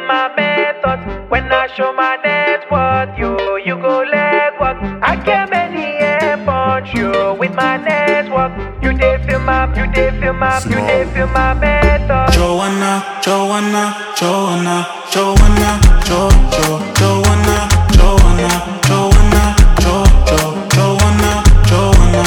my methods. When I show my net worth, you go leg work. I came in here and punch you with my network. You dey feel my method. Joanna, Joanna, Joanna, Joanna, Joanna, Joanna, Joanna, Joanna, Joanna, Joanna,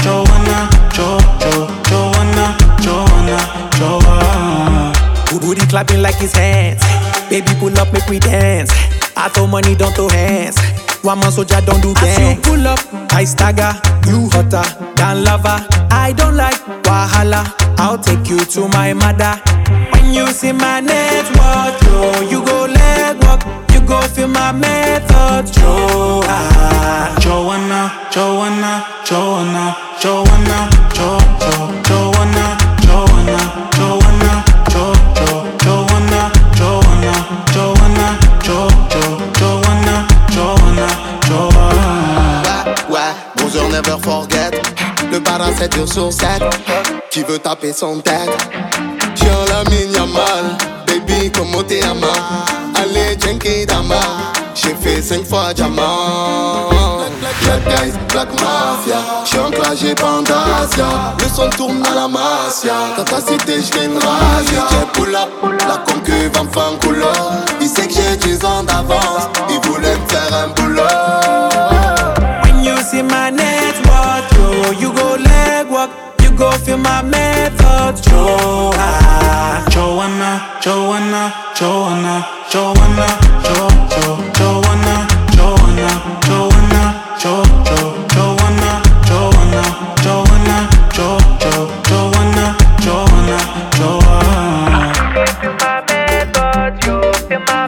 Joanna, Joanna. Booty clapping like his hands. Baby pull up, make we dance. I throw money, don't throw hands. One man soldier, don't do gang. As you pull up, I stagger. You hotter than lava. I don't like wahala. I'll take you to my mother. When you see my network, you go leg walk. You go feel my method, Joanna, Joanna, Joanna, Joanna, Joanna, Joanna, Joanna, Joanna, Joanna, Joanna, Joanna, Ouais, bonjour, never forget. Le parrain 7 sur 7. Qui veut taper son tête? Tiens la mine, y'a mal. Baby, comment t'es à main? Allez, Jenki Dama. J'ai fait 5 fois diamant. Black guys, Black Mafia. J'suis enclagé Pandasia. Le son tourne à la Masia. Dans ta cité, j'fais une razzia. J'ai pull up, la concu va me faire un couleur. Il sait que j'ai 10 ans d'avance. Il voulait me faire un boulot. When you see my network, you go leg walk. You go feel my method, Joanna, Joanna, Joanna, Joanna, Joanna, Joanna, Joanna, Joanna, Joanna, Joanna, Joanna, Joanna, Joanna. You feel my method, you feel my